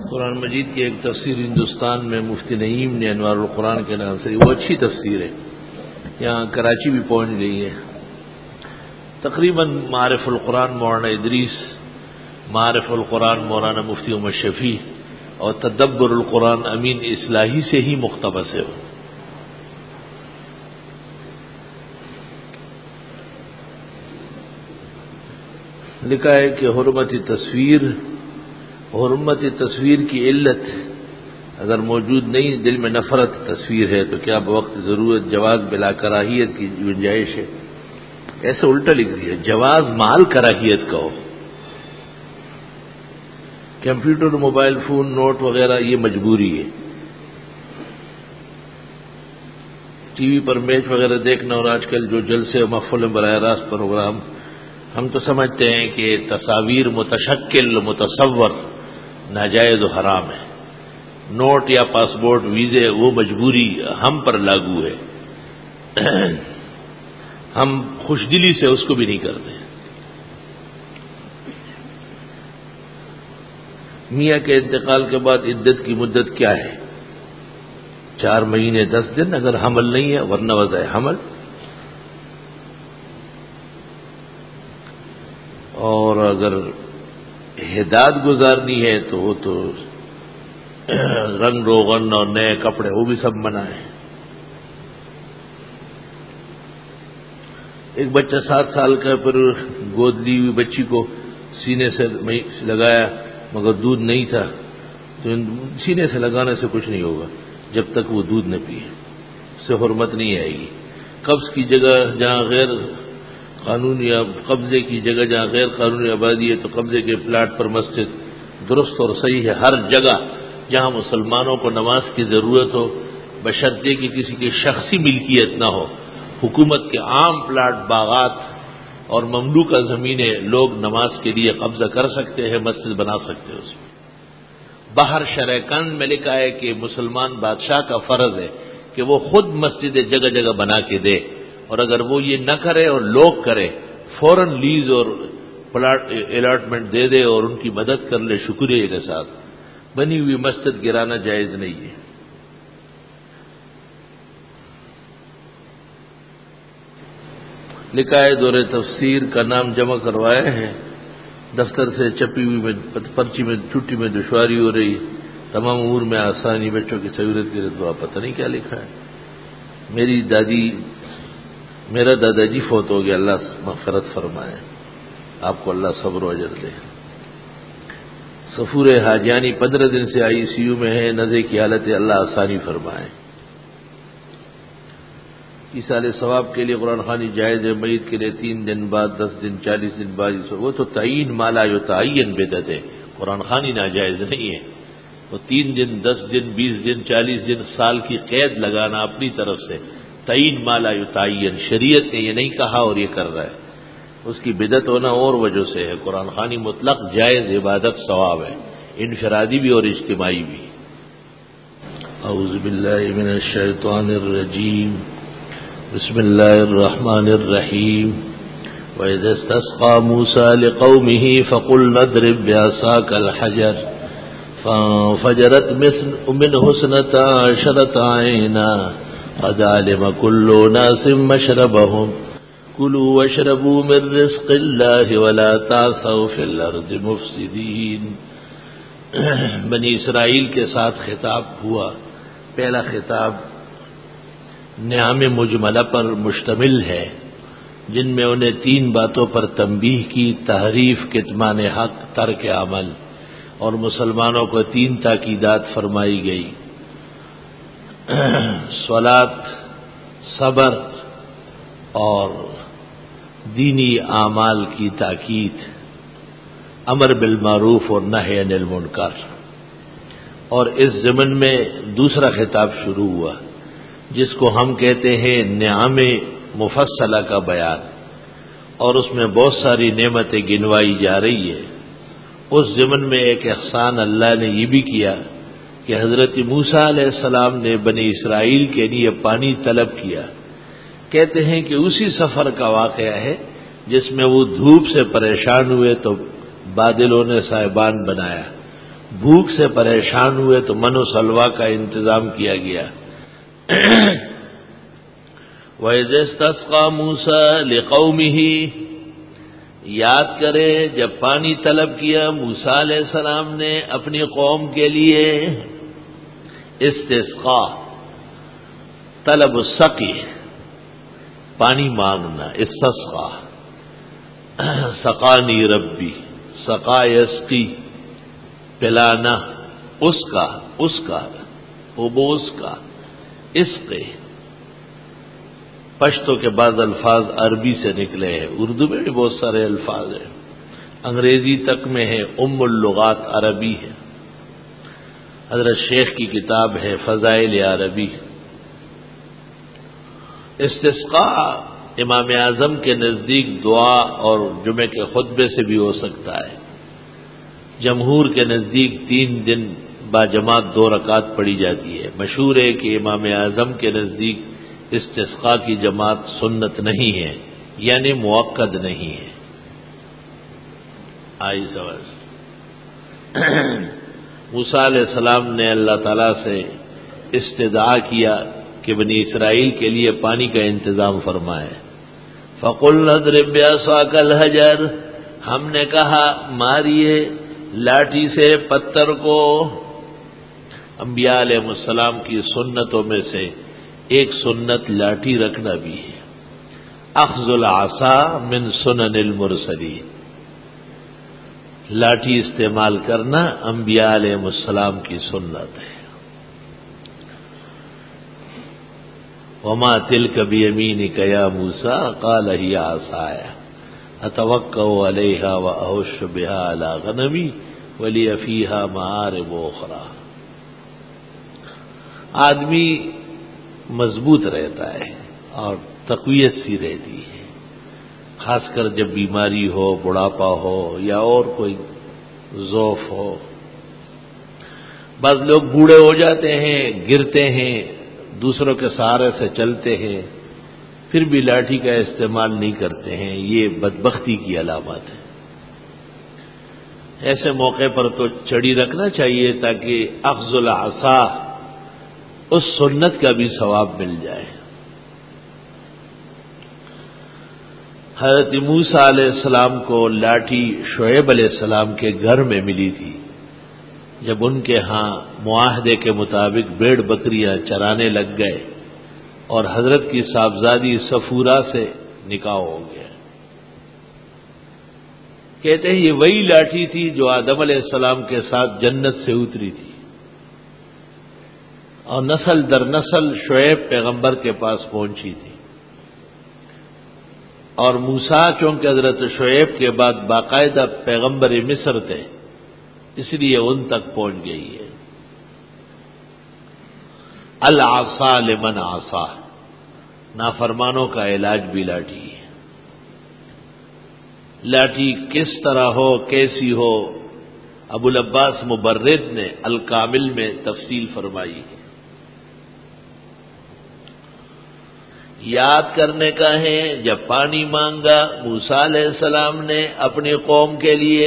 قرآن مجید کی ایک تفسیر ہندوستان میں مفتی نعیم نے انوار القرآن کے نام سے، وہ اچھی تفسیر ہے، یہاں کراچی بھی پہنچ گئی ہے۔ تقریباً معارف القرآن مولانا ادریس، معارف القرآن مولانا مفتی عمر شفیع اور تدبر القرآن امین اصلاحی سے ہی مقتبس ہے۔ لکھا ہے کہ حرمت تصویر کی علت اگر موجود نہیں، دل میں نفرت تصویر ہے تو کیا بوقت ضرورت جواز بلا کراہیت کی گنجائش ہے؟ ایسے الٹا لکھ دیا، جواز مال کراہیت کا ہو۔ کمپیوٹر، موبائل فون، نوٹ وغیرہ یہ مجبوری ہے۔ ٹی وی پر میچ وغیرہ دیکھنا اور آج کل جو جلسے و محفل براہ راست پروگرام، ہم تو سمجھتے ہیں کہ تصاویر متشکل متصور ناجائز و حرام ہے۔ نوٹ یا پاسپورٹ، ویزے، وہ مجبوری ہم پر لاگو ہے، ہم خوش دلی سے اس کو بھی نہیں کرتے۔ میاں کے انتقال کے بعد عدت کی مدت کیا ہے؟ 4 مہینے 10 دن اگر حمل نہیں ہے، ورنہ وضع حمل۔ اور اگر ہدایت گزارنی ہے تو وہ تو رنگ روغن اور نئے کپڑے وہ بھی سب منع ہے۔ ایک بچہ 7 سال کا پھر گود لی ہوئی بچی کو سینے سے لگایا مگر دودھ نہیں تھا، تو سینے سے لگانے سے کچھ نہیں ہوگا جب تک وہ دودھ نہ پیے، اس سے حرمت نہیں آئے گی۔ قبض کی جگہ جہاں غیر قانونی، قبضے کی جگہ جہاں غیر قانونی آبادی ہے تو قبضے کے پلاٹ پر مسجد درست اور صحیح ہے۔ ہر جگہ جہاں مسلمانوں کو نماز کی ضرورت ہو، بشرطے کہ کسی کی شخصی ملکیت نہ ہو، حکومت کے عام پلاٹ، باغات اور مملوکہ زمینیں لوگ نماز کے لیے قبضہ کر سکتے ہیں، مسجد بنا سکتے ہیں۔ اس میں باہر شرع قند میں لکھا ہے کہ مسلمان بادشاہ کا فرض ہے کہ وہ خود مسجد جگہ جگہ بنا کے دے، اور اگر وہ یہ نہ کرے اور لوگ کرے، فوراً لیز اور پلاٹ الاٹمنٹ دے دے اور ان کی مدد کر لے شکریہ کے ساتھ۔ بنی ہوئی مسجد گرانا جائز نہیں ہے۔ لکھا ہے دور تفسیر کا نام جمع کروایا ہے، دفتر سے چھپی ہوئی پرچی میں چھٹی میں دشواری ہو رہی، تمام امور میں آسانی، بچوں کی سہولت کے لیے دعا۔ پتہ نہیں کیا لکھا ہے۔ میرا دادا جی فوت ہو گیا، اللہ مغفرت فرمائے، آپ کو اللہ صبر و اجر دے۔ صفور حاجیانی 15 دن سے ICU میں ہے، نزے کی حالت ہے، اللہ آسانی فرمائے۔ ایصال ثواب کے لیے قرآن خوانی جائز ہے، میت کے لیے 3 دن بعد، 10 دن، 40 دن بعد، وہ تو تعین مالا یتعین بدعت ہے، قرآن خوانی ناجائز نہیں ہے۔ وہ 3 دن، 10 دن، 20 دن، 40 دن، سال کی قید لگانا اپنی طرف سے، تعین مالا یتعین، شریعت نے یہ نہیں کہا اور یہ کر رہا ہے، اس کی بدعت ہونا اور وجہ سے ہے۔ قرآن خوانی مطلق جائز عبادت ثواب ہے، انفرادی بھی اور اجتماعی بھی۔ اعوذ باللہ من الشیطان الرجیم، بسم اللہ الرحمن الرحیم۔ وَإِذَا اسْتَسْقَىٰ مُوسَىٰ لِقَوْمِهِ فَقُلْنَا اضْرِب بِّعَصَاكَ الْحَجَرَ فَانفَجَرَتْ مِنْهُ اثْنَتَا عَشْرَةَ عَيْنًا قَدْ عَلِمَ كُلُّ أُنَاسٍ مَّشْرَبَهُمْ كُلُوا وَاشْرَبُوا مِن رِّزْقِ اللَّهِ وَلَا تَعْثَوْا فِي الْأَرْضِ مُفْسِدِينَ۔ بنی اسرائیل کے ساتھ خطاب ہوا۔ پہلا خطاب نعم مجملہ پر مشتمل ہے، جن میں انہیں 3 باتوں پر تنبیہ کی: تحریف، کتمان حق، ترک عمل، اور مسلمانوں کو 3 تاکیدات فرمائی گئی: صلاۃ، صبر اور دینی اعمال کی تاکید، امر بالمعروف اور نہی عن المنکر۔ اور اس ضمن میں دوسرا خطاب شروع ہوا جس کو ہم کہتے ہیں نعم مفصلہ کا بیان، اور اس میں بہت ساری نعمتیں گنوائی جا رہی ہے۔ اس ضمن میں ایک احسان اللہ نے یہ بھی کیا کہ حضرت موسیٰ علیہ السلام نے بنی اسرائیل کے لیے پانی طلب کیا۔ کہتے ہیں کہ اسی سفر کا واقعہ ہے جس میں وہ دھوپ سے پریشان ہوئے تو بادلوں نے سائبان بنایا، بھوک سے پریشان ہوئے تو من و سلوا کا انتظام کیا گیا۔ وَإِذِ اسْتَسْقَىٰ مُوسَىٰ لِقَوْمِهِ، یاد کرے جب پانی طلب کیا موسیٰ علیہ السلام نے اپنی قوم کے لیے۔ استسقاء طلب السقی، پانی مانگنا، استسقا، سقانی ربی، سقا یسقی، پلانا، اس کا ابوس کا، عشق۔ پشتو کے بعض الفاظ عربی سے نکلے ہیں، اردو میں بھی بہت سارے الفاظ ہیں، انگریزی تک میں ہے، ام اللغات عربی ہے۔ حضرت شیخ کی کتاب ہے فضائل عربی۔ استسقاء امام اعظم کے نزدیک دعا اور جمعے کے خطبے سے بھی ہو سکتا ہے۔ جمہور کے نزدیک 3 دن باجماعت 2 رکعت پڑھی جاتی ہے۔ مشہور ہے کہ امام اعظم کے نزدیک استسقاء کی جماعت سنت نہیں ہے، یعنی موقت نہیں ہے۔ آئی سمجھ؟ موسیٰ علیہ السلام نے اللہ تعالیٰ سے استدعا کیا کہ بنی اسرائیل کے لیے پانی کا انتظام فرمائے۔ فَقُلْنَا اضْرِب بِّعَصَاكَ الْحَجَرَ، ہم نے کہا ماریے لاٹھی سے پتھر کو۔ انبیاء علیہ السلام کی سنتوں میں سے ایک سنت لاٹھی رکھنا بھی ہے۔ اخذ العصا من سنن المرسلین، لاٹھی استعمال کرنا انبیاء علیہ السلام کی سنت ہے۔ وما تلک بیمینک یا موسیٰ قال ہی عصای اتوکأ علیہا واہش بہا علی غنمی ولی فیہا معارب اخری۔ آدمی مضبوط رہتا ہے اور تقویت سی رہتی ہے، خاص کر جب بیماری ہو، بڑھاپا ہو یا اور کوئی ضعف ہو۔ بعض لوگ بوڑھے ہو جاتے ہیں، گرتے ہیں، دوسروں کے سہارے سے چلتے ہیں، پھر بھی لاٹھی کا استعمال نہیں کرتے ہیں، یہ بدبختی کی علامت ہے۔ ایسے موقع پر تو چڑی رکھنا چاہیے تاکہ اخذ العصا، اس سنت کا بھی ثواب مل جائے۔ حضرت موسیٰ علیہ السلام کو لاٹھی شعیب علیہ السلام کے گھر میں ملی تھی، جب ان کے ہاں معاہدے کے مطابق بھیڑ بکریاں چرانے لگ گئے اور حضرت کی صاحبزادی صفورہ سے نکاح ہو گیا۔ کہتے ہیں یہ وہی لاٹھی تھی جو آدم علیہ السلام کے ساتھ جنت سے اتری تھی، اور نسل در نسل شعیب پیغمبر کے پاس پہنچی تھی، اور موسیٰ چونکہ حضرت شعیب کے بعد باقاعدہ پیغمبر مصر تھے، اس لیے ان تک پہنچ گئی ہے۔ العصا لمن عصا، نافرمانوں کا علاج بھی لاٹھی ہے۔ لاٹھی کس طرح ہو، کیسی ہو، ابو العباس مبرد نے الکامل میں تفصیل فرمائی ہے۔ یاد کرنے کا ہے جب پانی مانگا موسیٰ علیہ السلام نے اپنی قوم کے لیے،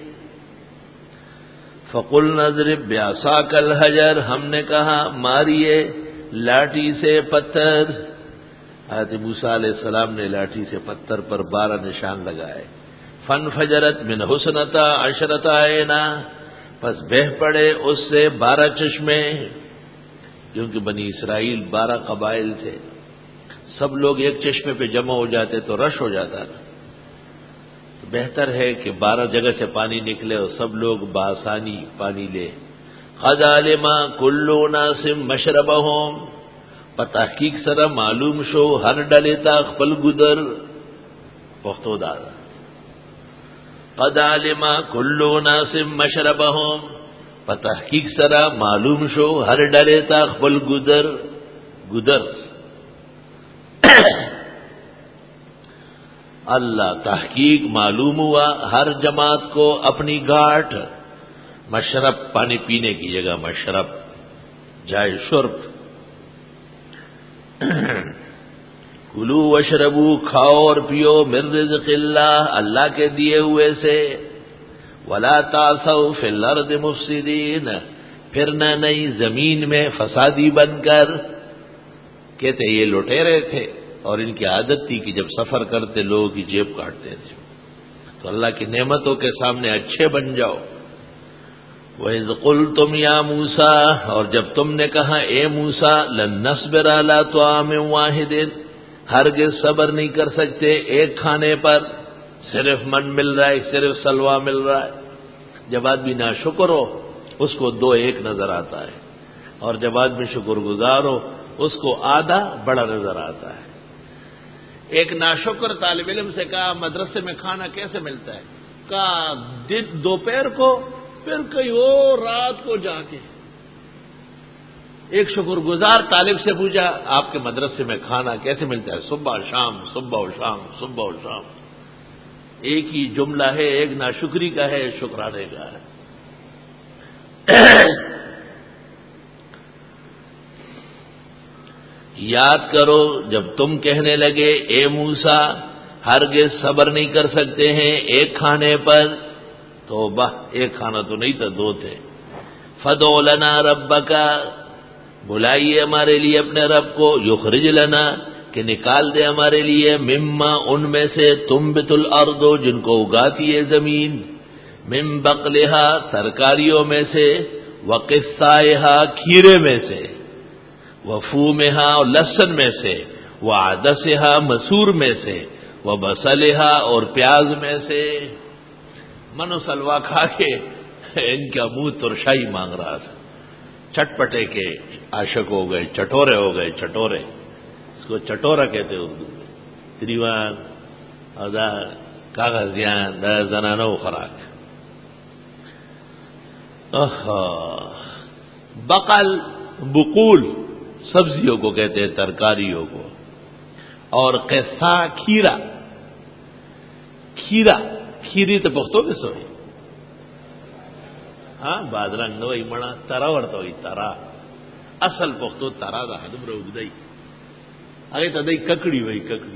فَقُلْنَا اضْرِب بِّعَصَاكَ الْحَجَرَ، ہم نے کہا ماریے لاٹھی سے پتھر۔ حضرت موسیٰ علیہ السلام نے لاٹھی سے پتھر پر 12 نشان لگائے۔ فَانْفَجَرَتْ مِنْ حُسْنَتَا عَشْرَةَ عَيْنًا، پس بہہ پڑے اس سے 12 چشمے، کیونکہ بنی اسرائیل 12 قبائل تھے، سب لوگ ایک چشمے پہ جمع ہو جاتے تو رش ہو جاتا نا، تو بہتر ہے کہ 12 جگہ سے پانی نکلے اور سب لوگ بآسانی پانی لے۔ قَدْ عَلِمَ كُلُّ أُنَاسٍ مَشْرَبَهُمْ، بتحقیق سره معلوم شو ہر ڈلے تا خپل گدر، پختو دادا قد علم كل أناس مشربهم، بتحقیق سره معلوم شو ہر ڈلے تا خپل گدر، گدر اللہ تحقیق معلوم ہوا ہر جماعت کو اپنی گھاٹ، مشرب پانی پینے کی جگہ مشرب، جائے شرب، کلو وشربو، کھاؤ اور پیو، من رزق اللہ، اللہ کے دیے ہوئے سے، ولا تعثوا فی الارض مفسدین، پھرنا نہیں زمین میں فسادی بن کر. کہتے یہ لٹیرے تھے اور ان کی عادت تھی کہ جب سفر کرتے لوگوں کی جیب کاٹتے تھے. تو اللہ کی نعمتوں کے سامنے اچھے بن جاؤ. وَإِذْ قُلْتُمْ يَا مُوسَىٰ، اور جب تم نے کہا اے موسیٰ، لَن نَّصْبِرَ عَلَىٰ طَعَامٍ وَاحِدٍ، ہرگز صبر نہیں کر سکتے ایک کھانے پر، صرف من مل رہا ہے، صرف سلوا مل رہا ہے. جب آدمی ناشکر ہو اس کو دو ایک نظر آتا ہے، اور جب آدمی شکر گزار ہو اس کو آدھا بڑا نظر آتا ہے. ایک ناشکر طالب علم سے کہا مدرسے میں کھانا کیسے ملتا ہے؟ کہا دوپہر کو، پھر کہیں اور رات کو جا کے. ایک شکر گزار طالب سے پوچھا آپ کے مدرسے میں کھانا کیسے ملتا ہے؟ صبح شام، صبح و شام، صبح و شام. ایک ہی جملہ ہے، ایک ناشکری کا ہے، ایک شکرانے کا ہے. یاد کرو جب تم کہنے لگے اے موسیٰ ہرگز صبر نہیں کر سکتے ہیں ایک کھانے پر، تو ایک کھانا تو نہیں تھا، دو تھے. فدع لنا ربک، بلائیے ہمارے لیے اپنے رب کو، یخرج لنا، کہ نکال دے ہمارے لیے، مما، ان میں سے، تنبت الارض، جن کو اگاتی ہے زمین، من بقلہا، ترکاریوں میں سے، وقثائہا، کھیرے میں سے، وفومہا، اور لہسن میں سے، وعدسہا، مسور میں سے، وبصلہا، اور پیاز میں سے. من و سلوا کھا کے ان کا منہ ترشائی مانگ رہا تھا. چٹپٹے کے عاشق ہو گئے، چٹورے ہو گئے، چٹورے. اس کو چٹورا کہتے اردو میں. گریوان ادا کاغذیان دا زنانو خوراک. بقل، بقول سبزیوں کو کہتے ہیں، ترکاریوں کو. اور قصہ، کھیرا. کھیرا، کھیری تو پختو کے سوئی. ہاں بادرنگ نو ای منا ترا ورتا ہوئی، ترا اصل پختو ترا دا حدم رو اگدائی اگے تدائی ککڑی وئی، ککڑی.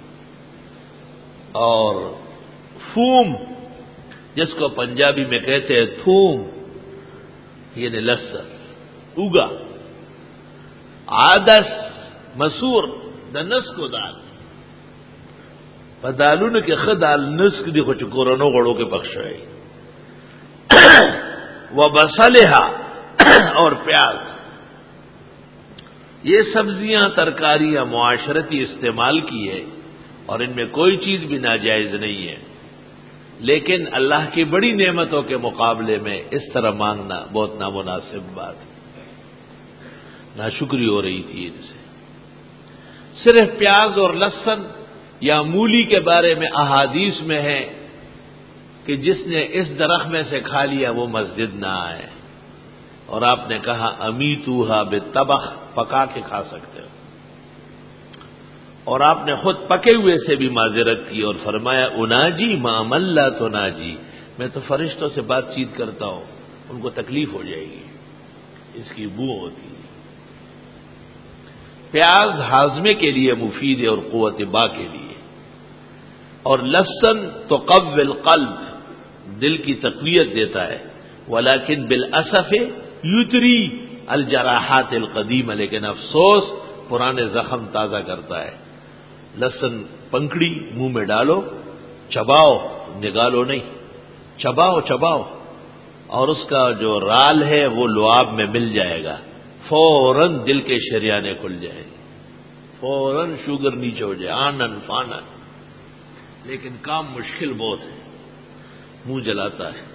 اور فوم، جس کو پنجابی میں کہتے ہیں تھوم، یعنی لہسن اگا. عدس، مسور، دا نسک و دال. دالون کے خدال نسک دی خو چکورنو غڑوں کے پخش ہے. وبصلہا، اور پیاز. یہ سبزیاں، ترکاریاں معاشرتی استعمال کی ہے اور ان میں کوئی چیز بھی ناجائز نہیں ہے، لیکن اللہ کی بڑی نعمتوں کے مقابلے میں اس طرح مانگنا بہت نامناسب بات ہے. ناشکری ہو رہی تھی ان سے. صرف پیاز اور لہسن یا مولی کے بارے میں احادیث میں ہے کہ جس نے اس درخت میں سے کھا لیا وہ مسجد نہ آئے. اور آپ نے کہا امیتوہا بالطبخ، پکا کے کھا سکتے ہو. اور آپ نے خود پکے ہوئے سے بھی معذرت کی اور فرمایا اناجی ما من لا تناجی، میں تو فرشتوں سے بات چیت کرتا ہوں، ان کو تکلیف ہو جائے گی، اس کی بو ہوتی ہے. پیاز ہاضمے کے لیے مفید ہے اور قوت با کے لیے. اور لہسن تو قوی القلب، دل کی تقویت دیتا ہے. ولیکن بالاسف یتری الجراحات القدیمہ، لیکن افسوس پرانے زخم تازہ کرتا ہے. لہسن پنکڑی منہ میں ڈالو، چباؤ، نگالو نہیں، چباؤ چباؤ، اور اس کا جو رال ہے وہ لعاب میں مل جائے گا، فوراً دل کے شریانے کھل جائیں گے، فوراً شوگر نیچے ہو جائے، آنن فانن. لیکن کام مشکل بہت ہے، منہ جلاتا ہے.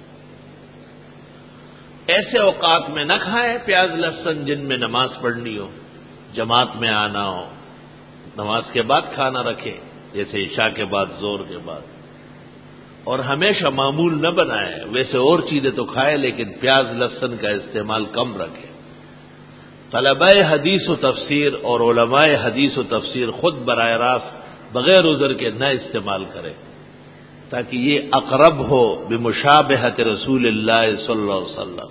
ایسے اوقات میں نہ کھائیں پیاز لہسن جن میں نماز پڑھنی ہو، جماعت میں آنا ہو. نماز کے بعد کھانا رکھے، جیسے عشاء کے بعد، زور کے بعد. اور ہمیشہ معمول نہ بنائے. ویسے اور چیزیں تو کھائے لیکن پیاز لہسن کا استعمال کم رکھے. طلباء حدیث و تفسیر اور علماء حدیث و تفسیر خود براہ راست بغیر عذر کے نہ استعمال کرے، تاکہ یہ اقرب ہو بمشابہت رسول اللہ صلی اللہ علیہ وسلم.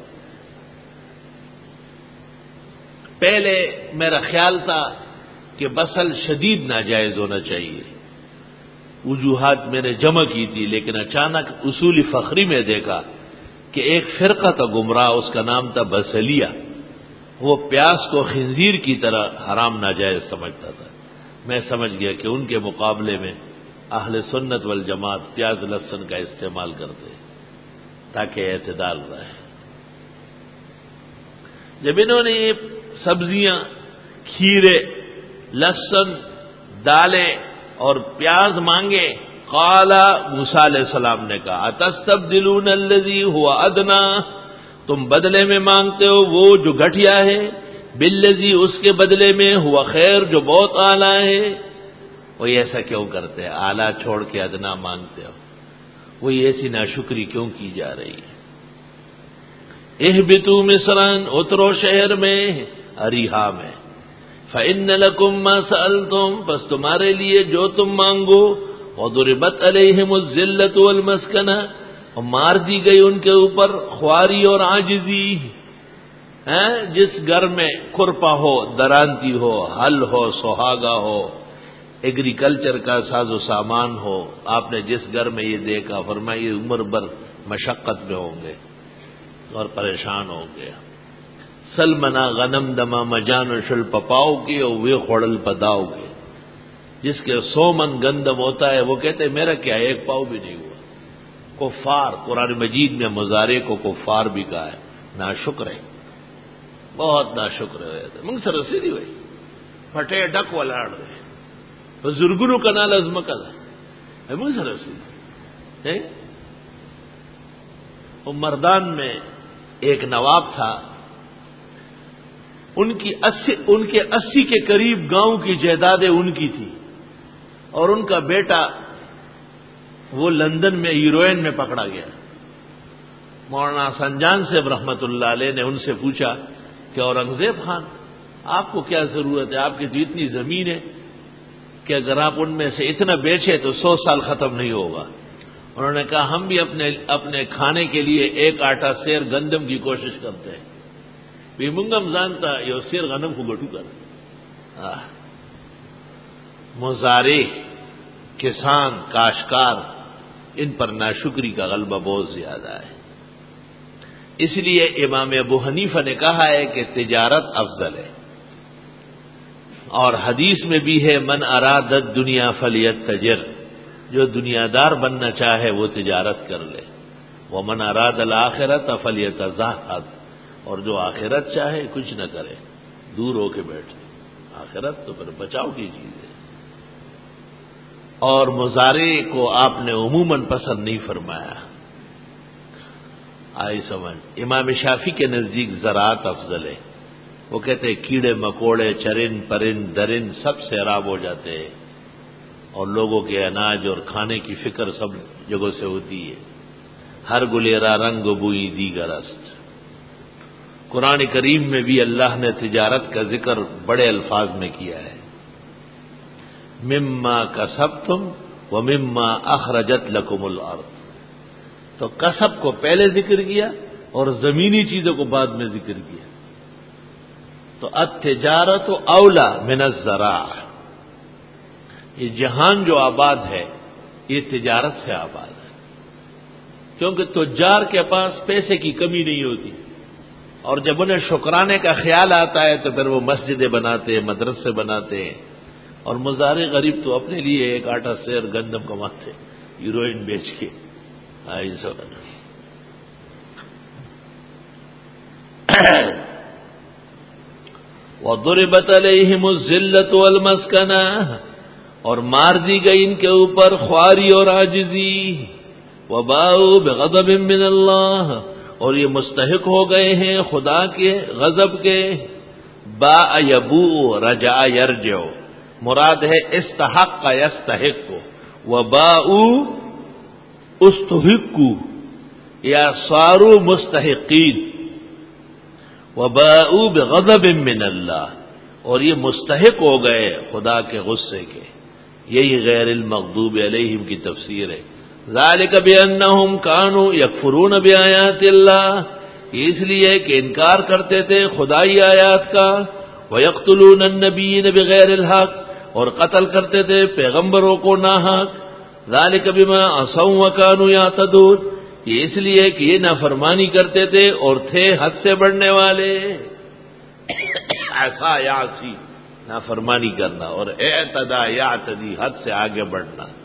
پہلے میرا خیال تھا کہ بصل شدید ناجائز ہونا چاہیے، وجوہات میں نے جمع کی تھی، لیکن اچانک اصول فخری میں دیکھا کہ ایک فرقہ تھا گمراہ، اس کا نام تھا بسلیہ، وہ پیاز کو خنزیر کی طرح حرام ناجائز سمجھتا تھا۔ میں سمجھ گیا کہ ان کے مقابلے میں اہل سنت والجماعت پیاز لہسن کا استعمال کرتے تاکہ اعتدال رہے۔ جب انہوں نے یہ سبزیاں، کھیرے، لہسن، دالیں اور پیاز مانگے، قال موسیٰ علیہ السلام نے کہا اتستبدلون الذی هو ادنی، تم بدلے میں مانگتے ہو وہ جو گھٹیا ہے، بالذی اس کے بدلے میں ہوا خیر جو بہت اعلیٰ ہے۔ وہی ایسا کیوں کرتے ہیں؟ اعلیٰ چھوڑ کے ادنا مانگتے ہو، وہی ایسی ناشکری کیوں کی جا رہی ہے؟ اہبطوا مصرا، اترو شہر میں، اریحا میں، فإن لكم ما سألتم، بس تمہارے لیے جو تم مانگو، وضربت علیہم الذلۃ والمسکنہ، اور مار دی گئی ان کے اوپر خواری اور عاجزی۔ جس گھر میں کھرپا ہو، درانتی ہو، ہل ہو، سہاگا ہو، ایگریکلچر کا ساز و سامان ہو، آپ نے جس گھر میں یہ دیکھا، فرمایا یہ عمر بھر مشقت میں ہوں گے اور پریشان ہو گیا۔ سلمنا غنم دما مجان شل پپاؤ کی اور وہ خوڑل پداؤ کے، جس کے 100 من گندم ہوتا ہے وہ کہتے میرا کیا ایک پاؤ بھی نہیں ہوا۔ کفار، قرآن مجید میں مضارع کو کفار بھی کہا ہے، ناشکر ہے، بہت ناشکر ہوئے تھے۔ منگ سے رسیدی ہوئی پھٹے ڈک ولاڑ رہے بزرگنو کا نال ازمکل ہے، منگ سے رسیدی۔ وہ مردان میں ایک نواب تھا، ان کے 80 کے قریب گاؤں کی جائیدادیں ان کی تھی، اور ان کا بیٹا وہ لندن میں ہیروئن میں پکڑا گیا۔ مولانا سنجان صاحب رحمت اللہ علیہ نے ان سے پوچھا کہ اورنگزیب خان آپ کو کیا ضرورت ہے، آپ کی تو اتنی زمین ہے کہ اگر آپ ان میں سے اتنا بیچے تو 100 سال ختم نہیں ہوگا۔ انہوں نے کہا ہم بھی اپنے کھانے کے لیے ایک آٹا سیر گندم کی کوشش کرتے ہیں، بھی منگم جانتا یہ سیر غنم کو گٹو کر۔ مزارع، کسان، کاشتکار، ان پر ناشکری کا غلبہ بہت زیادہ ہے۔ اس لیے امام ابو حنیفہ نے کہا ہے کہ تجارت افضل ہے، اور حدیث میں بھی ہے من اراد الدنیا فلیتجر، جو دنیا دار بننا چاہے وہ تجارت کر لے، ومن اراد الآخرۃ فلیتزہد، اور جو آخرت چاہے کچھ نہ کرے، دور ہو کے بیٹھے، آخرت تو پھر بچاؤ کی چیز ہے۔ اور مزارع کو آپ نے عموماً پسند نہیں فرمایا، آئی سمجھ۔ امام شافعی کے نزدیک زراعت افضل ہے، وہ کہتے ہیں کیڑے مکوڑے، چرند پرند درند سب سیراب ہو جاتے ہیں، اور لوگوں کے اناج اور کھانے کی فکر سب جگہوں سے ہوتی ہے۔ ہر گلیرا رنگ بوئی دیگر است۔ قرآن کریم میں بھی اللہ نے تجارت کا ذکر بڑے الفاظ میں کیا ہے، مما کسبتم ومما اخرجت لکم الارض، تو کسب کو پہلے ذکر کیا اور زمینی چیزوں کو بعد میں ذکر کیا۔ تو التجارت اولا من الزراع، یہ جہان جو آباد ہے یہ تجارت سے آباد ہے، کیونکہ تجار کے پاس پیسے کی کمی نہیں ہوتی، اور جب انہیں شکرانے کا خیال آتا ہے تو پھر وہ مسجدیں بناتے ہیں، مدرسے بناتے ہیں، اور مزارع غریب تو اپنے لیے ایک آٹا سیر گندم کماتے ہیروئن بیچ کے۔ وَضُرِبَتْ عَلَيْهِمُ الذِّلَّةُ وَالْمَسْكَنَةُ، اور مار دی گئی ان کے اوپر خواری اور عاجزی۔ وَبَاءُوا بِغَضَبٍ مِّنَ اللَّهِ، اور یہ مستحق ہو گئے ہیں خدا کے غضب کے۔ باء یبوء، رجع یرجع، مراد ہے استحق یستحق، وباءوا استحقوا یا صاروا مستحقین، وباءوا بغضب من اللہ، اور یہ مستحق ہو گئے خدا کے غصے کے۔ یہی غیر المغضوب علیہم کی تفسیر ہے۔ ذالک بانہم کانوا یکفرون بآیات اللہ، یہ اس لیے کہ انکار کرتے تھے خدائی آیات کا، ویقتلون النبیین بغیر الحق، اور قتل کرتے تھے پیغمبروں کو ناحق۔ ذالک بما عصوا وکانوا یعتدون، یہ اس لیے کہ یہ نافرمانی کرتے تھے اور تھے حد سے بڑھنے والے. عصا یعصی، نافرمانی کرنا، اور اعتدا یعتدی، حد سے آگے بڑھنا.